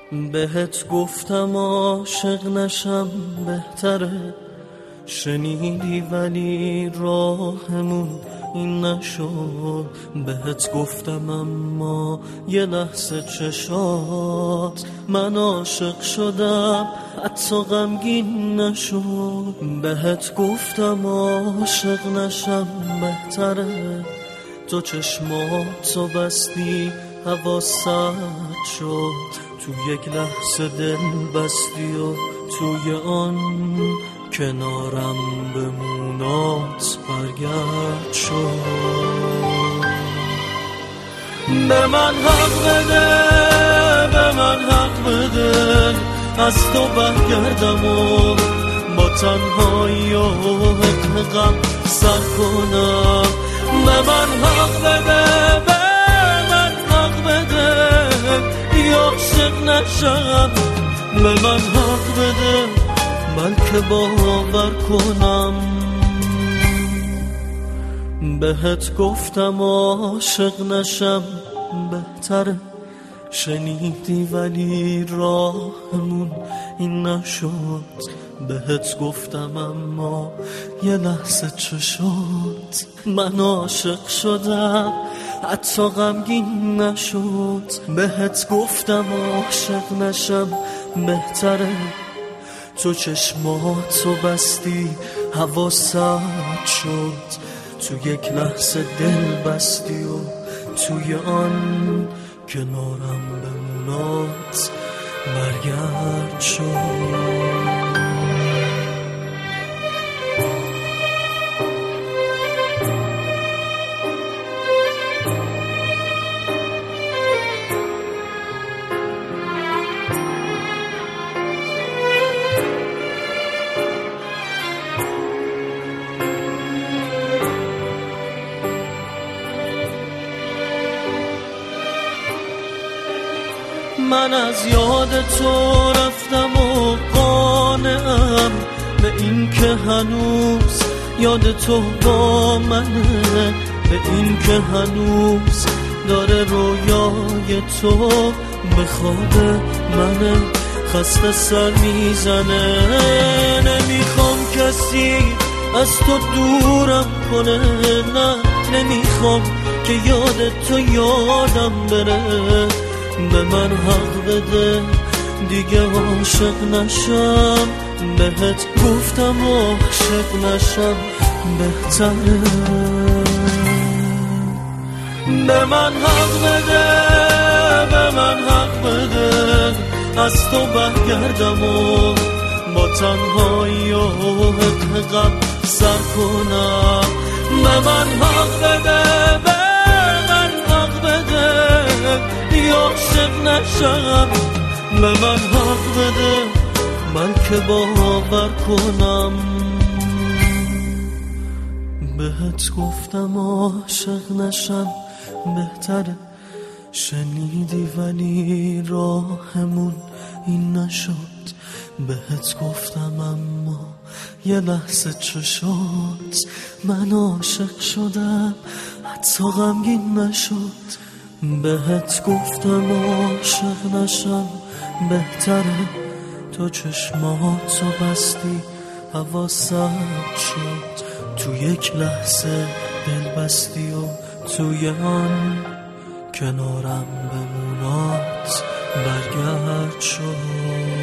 بهت گفتم عاشق نشم بهتره، شنیدی ولی راهمون این نشد. بهت گفتم اما یه لحظه چشات من عاشق شدم، حتی غمگین نشد. بهت گفتم عاشق نشم بهتره، تو چشماتو بستی حواست شد، تو یک لحظه دل بستی و توی آن کنارم بمونات برگرد شد. به من حق بده، به من حق بده، از تو برگردم و با تنهایی و حق غم سر کنم. به من حق بده، به من حق بده، عاشق نشم. به من حق بده بلکه باور کنم. بهت گفتم عاشق نشم بهتره، شنیدی ولی راهمون این نشد. بهت گفتم اما یه لحظه چه شد، من عاشق شدم حتی غمگین نشد. بهت گفتم عاشق نشم بهتره، تو چشماتو بستی حواست شد، تو یک لحظه دل بستی و توی آن کنارم بمونات برگرد شد. من از یاد تو رفتم و قانعم به این که هنوز یاد تو با منه، به این که هنوز داره رویای تو به خواب منه. خسته سر میزنه، نمیخوام کسی از تو دورم کنه، نه نمیخوام که یاد تو یادم بره. به من حق بده دیگه عاشق نشم، بهت گفتم عاشق نشم بهتره. به من حق بده، به من حق بده، از تو برگردم و با تنهایی و حق غم سر کنم. به من حق بده، به من حق بده، عاشق نشم. به من حق بده بلکه باور کنم. بهت گفتم عاشق نشم بهتره، شنیدی ولی راهمون این نشد. بهت گفتم اما یه لحظه چه شد، من عاشق شدم حتی غمگین نشد. بهت گفتم عاشق نشم بهتره، تو چشماتو بستی حواست شد، تو یک لحظه دل بستی و توی آن کنارم بمونات برگرد شد.